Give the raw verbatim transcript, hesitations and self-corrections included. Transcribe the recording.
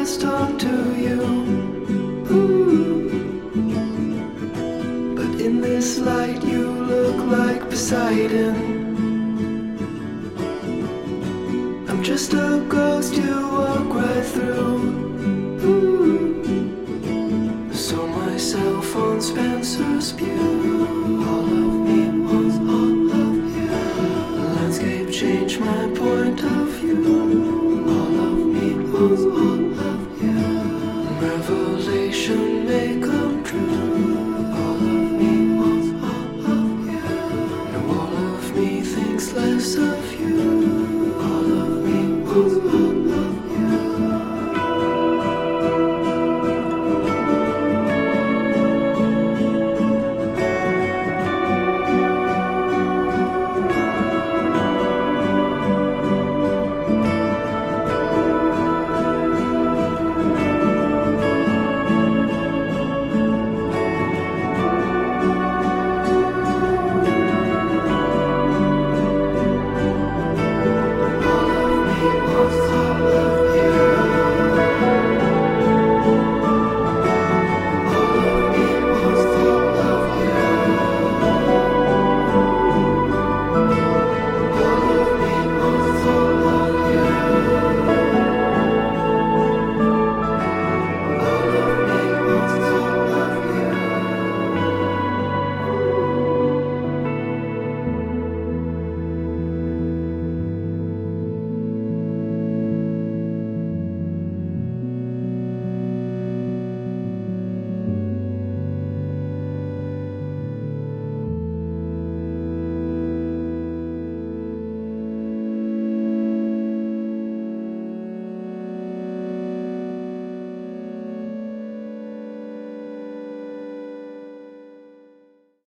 just talk to you. Ooh. But in this light you look like Poseidon. I'm just a ghost you walk right through. Ooh. So my cell phone Spencer's pew.